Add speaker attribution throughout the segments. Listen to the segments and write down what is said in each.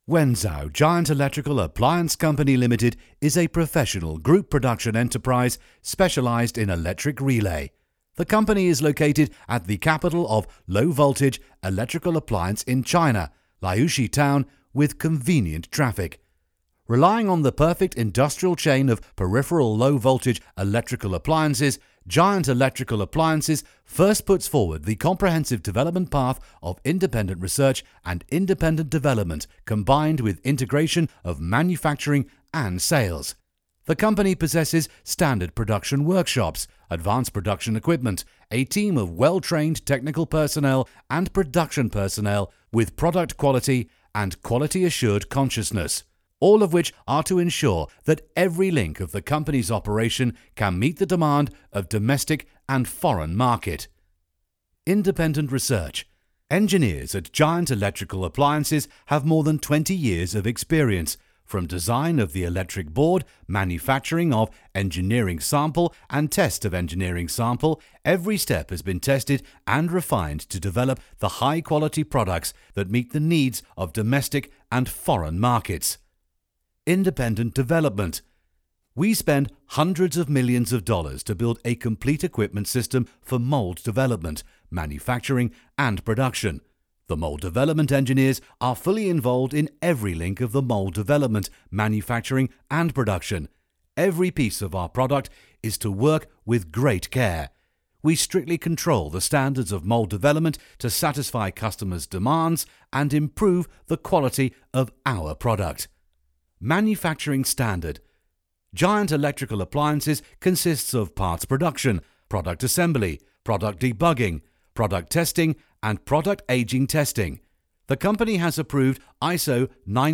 Speaker 1: Wenzhou Giant Electrical Appliance Company Limited is a professional group production enterprise specialized in electric relay. The company is located at the capital of low-voltage electrical appliance in China, Liushi Town, with convenient traffic. Relying on the perfect industrial chain of peripheral low-voltage electrical appliances, Giant Electrical Appliances first puts forward the comprehensive development path of independent research and independent development combined with integration of manufacturing and sales. The company possesses standard production workshops, advanced production equipment, a team of well-trained technical personnel and production personnel with product quality and quality-assured consciousness, all of which are to ensure that every link of the company's operation can meet the demand of domestic and foreign market. Independent research. Engineers at Giant Electrical Appliances have more than 20 years of experience, from design of the electric board, manufacturing of engineering sample and test of engineering sample. Every step has been tested and refined to develop the high-quality products that meet the needs of domestic and foreign markets. Independent development. We spend hundreds of millions of dollars to build a complete equipment system for mold development, manufacturing and production. The mold development engineers are fully involved in every link of the mold development, manufacturing and production. Every piece of our product is to work with great care. We strictly control the standards of mold development to satisfy customers' demands and improve the quality of our product. Manufacturing standard. Giant Electrical Appliances consists of parts production, product assembly, product debugging, product testing, and product aging testing. The company has approved ISO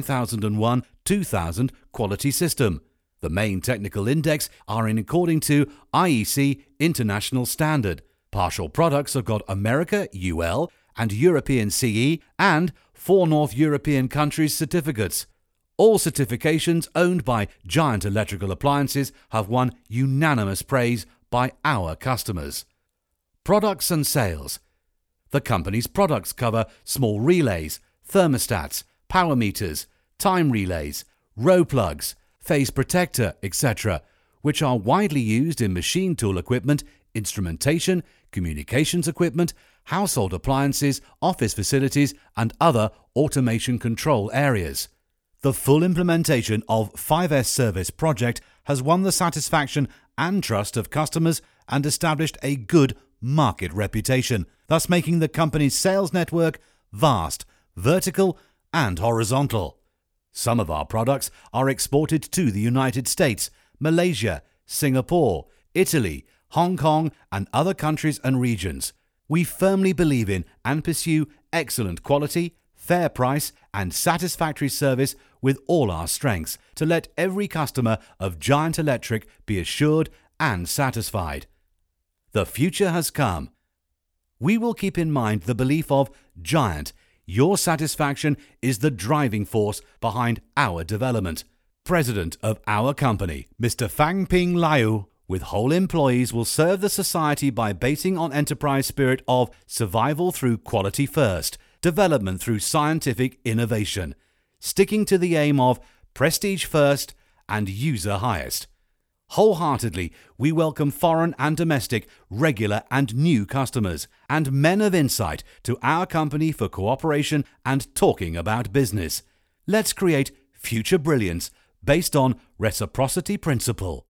Speaker 1: 9001-2000 quality system. The main technical index are in according to IEC International Standard. Partial products have got America UL and European CE and 4 North European countries certificates. All certifications owned by Giant Electrical Appliances have won unanimous praise by our customers. Products and sales. The company's products cover small relays, thermostats, power meters, time relays, row plugs, phase protector, etc., which are widely used in machine tool equipment, instrumentation, communications equipment, household appliances, office facilities, and other automation control areas. The full implementation of 5S Service project has won the satisfaction and trust of customers and established a good market reputation, thus making the company's sales network vast, vertical and horizontal. Some of our products are exported to the United States, Malaysia, Singapore, Italy, Hong Kong and other countries and regions. We firmly believe in and pursue excellent quality, fair price and satisfactory service with all our strengths to let every customer of Giant Electric be assured and satisfied. The future has come. We will keep in mind the belief of Giant. Your satisfaction is the driving force behind our development. President of our company, Mr. Fang Ping Liu, with whole employees will serve the society by basing on enterprise spirit of survival through quality first, development through scientific innovation, sticking to the aim of prestige first and user highest. Wholeheartedly, we welcome foreign and domestic, regular and new customers, and men of insight to our company for cooperation and talking about business. Let's create future brilliance based on reciprocity principle.